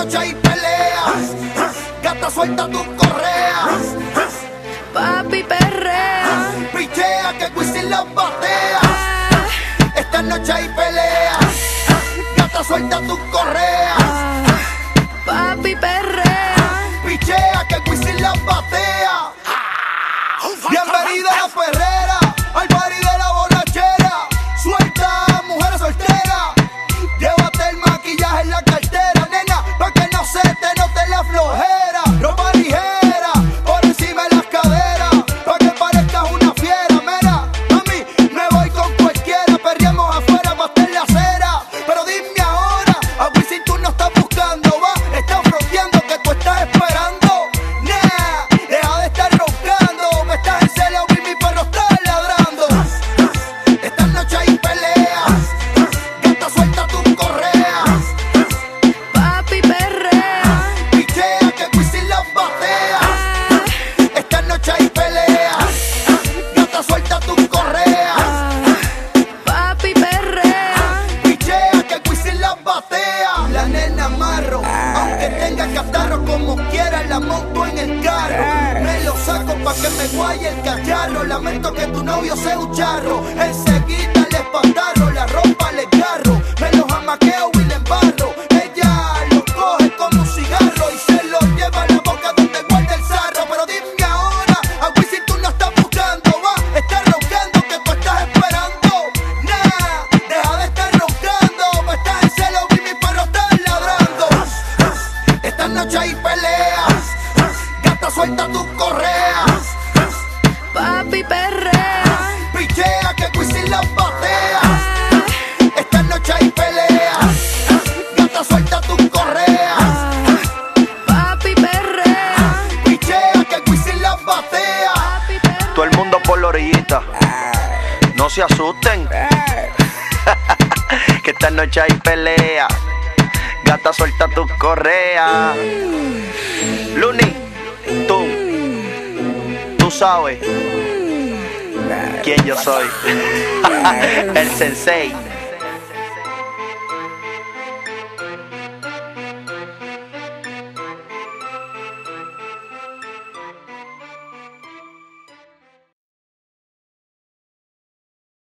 noche hay peleas, gata suelta tus correas. Papi perrea, Pichea que Wisin las batea. Esta noche hay peleas, gata suelta tus correas. papi perrea. Pichea que Wisin las batea. Bienvenida a la perrera, al party de la borrachera. Suelta, mujeres solteras. Llévate el maquillaje en la cartera, nena, pa' que no se te note la flojera. Ropa ligera, por encima de las caderas, pa' que parezcas una fiera. Mira, mami, me voy con cualquiera. Perreamos afuera, hasta en la acera. Pero dime ahora, a Wisin tú no estás buscando, va. Estás fronteando que tú estás esperando. Nah, deja de estar roncando. Me estás en celo y mi perro está ladrando. Esta noche hay peleas, gata suelta tus correas. Papi perrea, Pichea que Wisin las batea. Esta noche hay peleas, gata suelta tus correas. papi perrea. Pichea que Wisin las batea. La nena marro, aunque tenga catarro, como quiera la monto en el carro. Me lo saco pa' que me guaye el cacharro. Lamento que tu novio sea un charro. Enseguida le espantarro, la ropa le garro. Me lo jamaqueo y le embarro. Ella lo coge como un cigarro y se lo lleva a la boca donde guarda el sarro. Pero dime ahora, a Wisin tú no estás buscando, va. Estás roncando que tú estás esperando. Nah, deja de estar roncando. Me estás en celo y mi perro está ladrando. Esta noche hay peleas, gata suelta tus correas. Papi perrea, Pichea que Wisin las batea. Esta noche hay peleas, gata suelta tus correas. papi perrea. Pichea que Wisin las batea. Papi perrea. Todo el mundo por la orillita. No se asusten. Que esta noche hay pelea. Gata suelta tus correas. Luni, tú sabes quién yo soy. El sensei.